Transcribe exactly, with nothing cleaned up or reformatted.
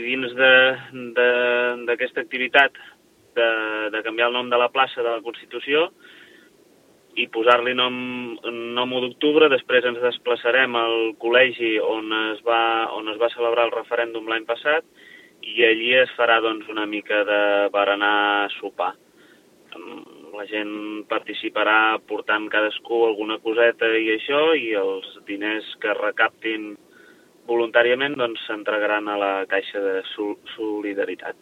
Dins d'aquesta activitat de, de canviar el nom de la plaça de la Constitució i posar-li nom, nom u d'octubre, després ens desplaçarem al col·legi on es va, on es va celebrar el referèndum l'any passat i allí es farà doncs, una mica de berenar sopar. La gent participarà portant cadascú alguna coseta i això, i els diners que recaptin voluntàriament doncs, s'entregaran a la Caixa de Solidaritat.